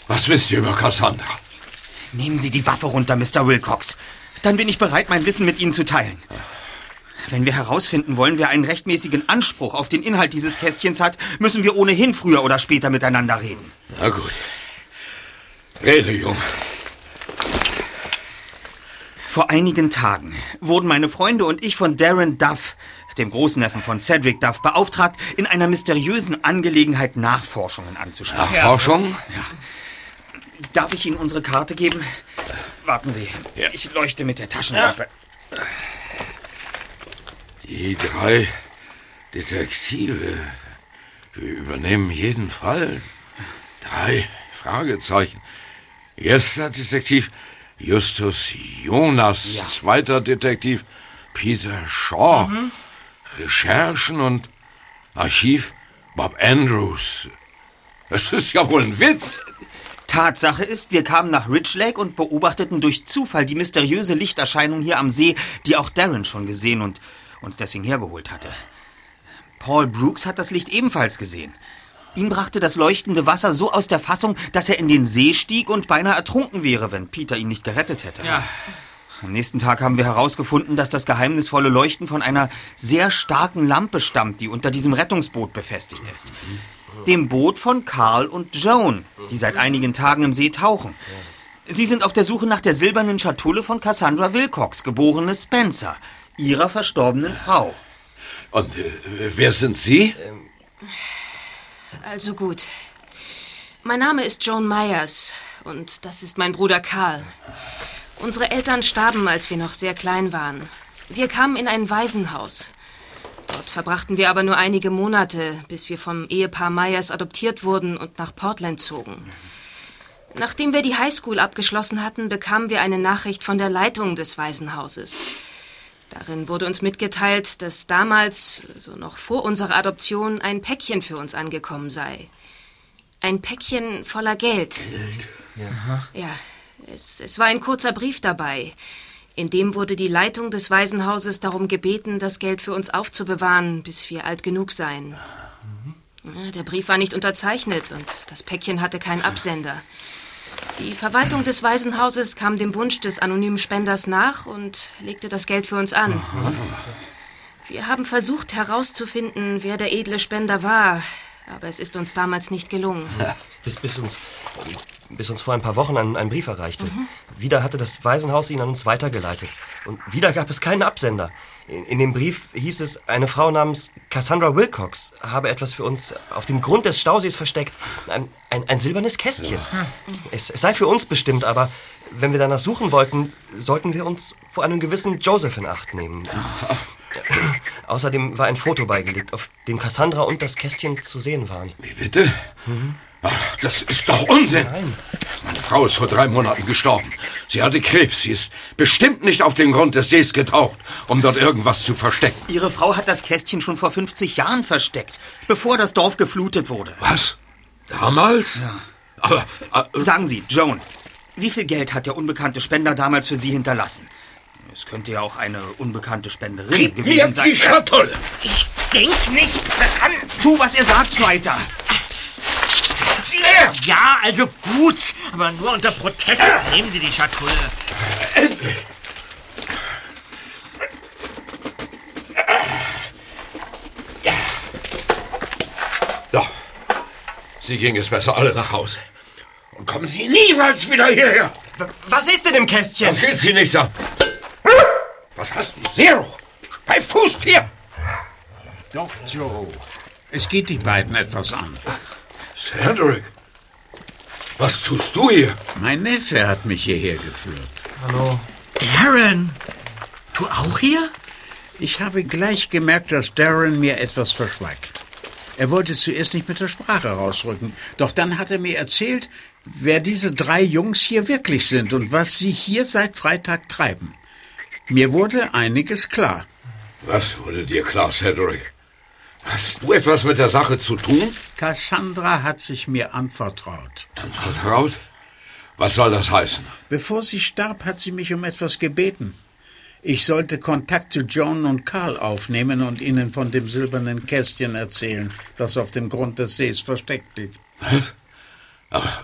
Was wisst ihr über Cassandra? Nehmen Sie die Waffe runter, Mr. Wilcox. Dann bin ich bereit, mein Wissen mit Ihnen zu teilen. Wenn wir herausfinden wollen, wer einen rechtmäßigen Anspruch auf den Inhalt dieses Kästchens hat, müssen wir ohnehin früher oder später miteinander reden. Na gut. Rede, Junge. Vor einigen Tagen wurden meine Freunde und ich von Darren Duff, dem Großneffen von Cedric Duff, beauftragt, in einer mysteriösen Angelegenheit Nachforschungen anzustellen. Nachforschung? Ja. Darf ich Ihnen unsere Karte geben? Warten Sie, ja. Ich leuchte mit der Taschenlampe. Ja. Die 3 Detektive, wir übernehmen jeden Fall. 3 Fragezeichen. Erster Detektiv Justus Jonas, ja. Zweiter Detektiv Peter Shaw. Recherchen und Archiv Bob Andrews. Das ist ja wohl ein Witz. Tatsache ist, wir kamen nach Ridge Lake und beobachteten durch Zufall die mysteriöse Lichterscheinung hier am See, die auch Darren schon gesehen und uns deswegen hergeholt hatte. Paul Brooks hat das Licht ebenfalls gesehen. Ihn brachte das leuchtende Wasser so aus der Fassung, dass er in den See stieg und beinahe ertrunken wäre, wenn Peter ihn nicht gerettet hätte. Ja. Am nächsten Tag haben wir herausgefunden, dass das geheimnisvolle Leuchten von einer sehr starken Lampe stammt, die unter diesem Rettungsboot befestigt ist. Dem Boot von Carl und Joan, die seit einigen Tagen im See tauchen. Sie sind auf der Suche nach der silbernen Schatulle von Cassandra Wilcox, geborene Spencer, ihrer verstorbenen Frau. Und wer sind Sie? Also gut. Mein Name ist Joan Myers und das ist mein Bruder Carl. Unsere Eltern starben, als wir noch sehr klein waren. Wir kamen in ein Waisenhaus. Dort verbrachten wir aber nur einige Monate, bis wir vom Ehepaar Myers adoptiert wurden und nach Portland zogen. Nachdem wir die Highschool abgeschlossen hatten, bekamen wir eine Nachricht von der Leitung des Waisenhauses. Darin wurde uns mitgeteilt, dass damals, so noch vor unserer Adoption, ein Päckchen für uns angekommen sei. Ein Päckchen voller Geld. Geld? Ja, es war ein kurzer Brief dabei. In dem wurde die Leitung des Waisenhauses darum gebeten, das Geld für uns aufzubewahren, bis wir alt genug seien. Ja, der Brief war nicht unterzeichnet und das Päckchen hatte keinen Absender. Die Verwaltung des Waisenhauses kam dem Wunsch des anonymen Spenders nach und legte das Geld für uns an. Aha. Wir haben versucht herauszufinden, wer der edle Spender war, aber es ist uns damals nicht gelungen. Ja, bis uns vor ein paar Wochen ein Brief erreichte. Wieder hatte das Waisenhaus ihn an uns weitergeleitet. Und wieder gab es keinen Absender. In dem Brief hieß es, eine Frau namens Cassandra Wilcox habe etwas für uns auf dem Grund des Stausees versteckt. Ein silbernes Kästchen. Ja. Es sei für uns bestimmt, aber wenn wir danach suchen wollten, sollten wir uns vor einem gewissen Joseph in Acht nehmen. Ja. Außerdem war ein Foto beigelegt, auf dem Cassandra und das Kästchen zu sehen waren. Wie bitte? Ach, das ist doch Unsinn. Nein. Meine Frau ist vor 3 Monaten gestorben. Sie hatte Krebs. Sie ist bestimmt nicht auf den Grund des Sees getaucht, um dort irgendwas zu verstecken. Ihre Frau hat das Kästchen schon vor 50 Jahren versteckt, bevor das Dorf geflutet wurde. Was? Damals? Ja. Aber sagen Sie, Joan, wie viel Geld hat der unbekannte Spender damals für Sie hinterlassen? Es könnte ja auch eine unbekannte Spenderin gewesen sein. Die Schatulle! Ich denk nicht dran! Tu, was ihr sagt, Zweiter! Ja, also gut, aber nur unter Protest nehmen Sie die Schatulle. Endlich! Ja, Sie ging es besser alle nach Hause. Und kommen Sie niemals wieder hierher! Was ist denn im Kästchen? Das geht Sie nichts an. Was hast du? Zero! Bei Fuß hier! Doch, Joe. Es geht die beiden etwas an. Cedric, was tust du hier? Mein Neffe hat mich hierher geführt. Hallo. Darren, du auch hier? Ich habe gleich gemerkt, dass Darren mir etwas verschweigt. Er wollte zuerst nicht mit der Sprache rausrücken, doch dann hat er mir erzählt, wer diese 3 Jungs hier wirklich sind und was sie hier seit Freitag treiben. Mir wurde einiges klar. Was wurde dir klar, Cedric? Hast du etwas mit der Sache zu tun? Cassandra hat sich mir anvertraut. Anvertraut? Was soll das heißen? Bevor sie starb, hat sie mich um etwas gebeten. Ich sollte Kontakt zu Joan und Carl aufnehmen und ihnen von dem silbernen Kästchen erzählen, das auf dem Grund des Sees versteckt liegt. Was? Aber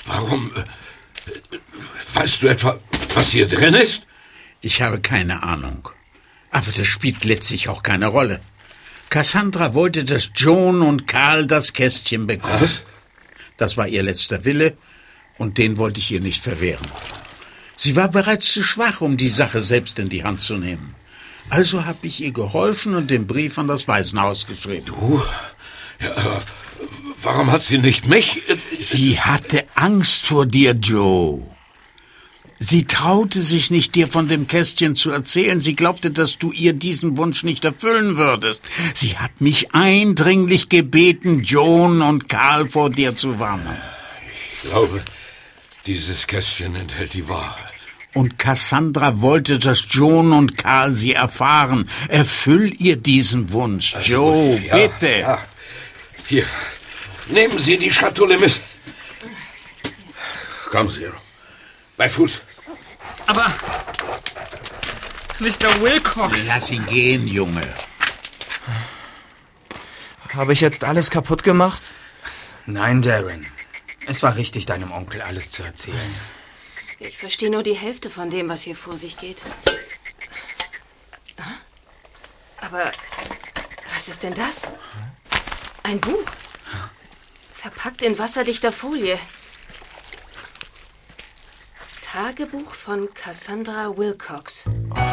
Warum? Weißt du etwa, was hier drin ist? Ich habe keine Ahnung. Aber das spielt letztlich auch keine Rolle. Cassandra wollte, dass Joan und Carl das Kästchen bekommen. Was? Das war ihr letzter Wille, und den wollte ich ihr nicht verwehren. Sie war bereits zu schwach, um die Sache selbst in die Hand zu nehmen. Also habe ich ihr geholfen und den Brief an das Waisenhaus geschrieben. Du? Ja, warum hat sie nicht mich? Sie hatte Angst vor dir, Joe. Sie traute sich nicht, dir von dem Kästchen zu erzählen. Sie glaubte, dass du ihr diesen Wunsch nicht erfüllen würdest. Sie hat mich eindringlich gebeten, Joan und Carl vor dir zu warnen. Ich glaube, dieses Kästchen enthält die Wahrheit. Und Cassandra wollte, dass Joan und Carl sie erfahren. Erfüll ihr diesen Wunsch, Joe, ja, bitte. Ja. Hier, nehmen Sie die Schatulle mit. Komm, Zero. Bei Fuß. Aber, Mr. Wilcox... Lass ihn gehen, Junge. Habe ich jetzt alles kaputt gemacht? Nein, Darren. Es war richtig, deinem Onkel alles zu erzählen. Ich verstehe nur die Hälfte von dem, was hier vor sich geht. Aber was ist denn das? Ein Buch. Verpackt in wasserdichter Folie. Tagebuch von Cassandra Wilcox. Oh,